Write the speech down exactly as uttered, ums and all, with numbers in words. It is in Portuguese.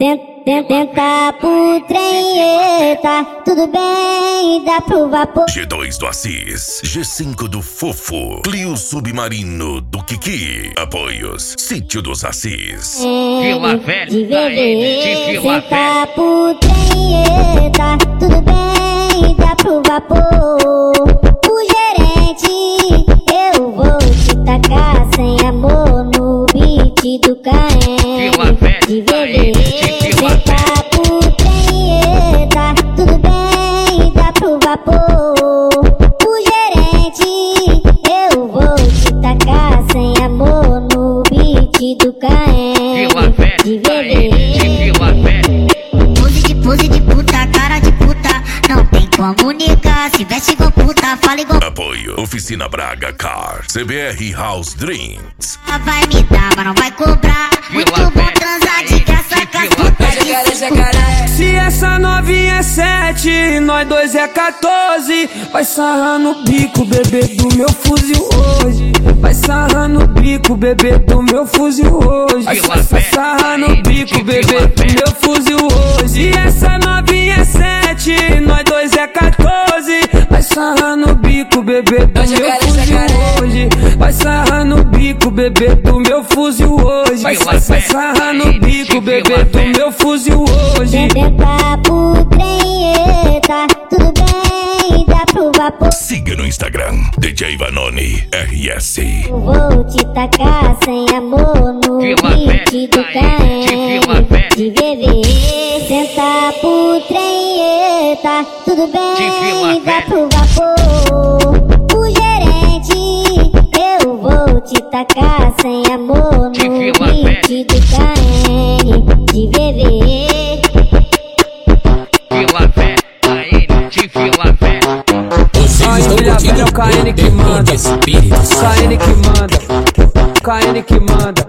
Tenta pro trem, tá tudo bem, dá pro vapor. G dois do Assis, G cinco do Fofo, Clio Submarino do Kiki, apoios Sítio dos Assis. Vila Velha, de bebê, Vila tenta pro trem, tá tudo bem, dá pro vapor. O gerente, eu vou te tacar sem amor no beat do Caem. Vila Velha, de bebê, tenta pro trem, tá tudo bem, dá pro vapor. O gerente, eu vou te tacar sem amor no beat do Caem. Vila Velha, de bebê, Vila Velha. Pose de pose de puta, cara de puta, não tem como negar, se veste igual puta, fala igual. Apoio Oficina Braga Car, C B R House Drinks. Vai me dar, mas não vai cobrar. Muito bom transar de graça com as putas de Se essa novinha é sete, nós dois é quatorze. Vai sarrar no bico, bebê do meu fuzil hoje. Vai sarrar no bico, bebê do meu fuzil hoje. Vai sarrar no bico, bebê do meu fuzil hoje. Se essa novinha é sete, nós dois é quatorze. Vai sarrar no bico, bebê do meu fuzil hoje. Vai sarrar no bico, bebê do meu fuzil hoje. Vai sarrar no bico, bebê do meu fuzil hoje. tenta pro trem, tá tudo bem, dá pro vapor. Siga no Instagram, D J Vanoni R S. Eu vou te tacar sem amor no beat do Caem. De bebê, tenta pro trem, tá tudo bem, dá pro vapor. O gerente, eu vou te tacar sem amor no beat do Caem. De bebê, Vila Velha, de Vila Velha. Aí, Vila Velha é o K N que manda, K N que manda, K N que manda.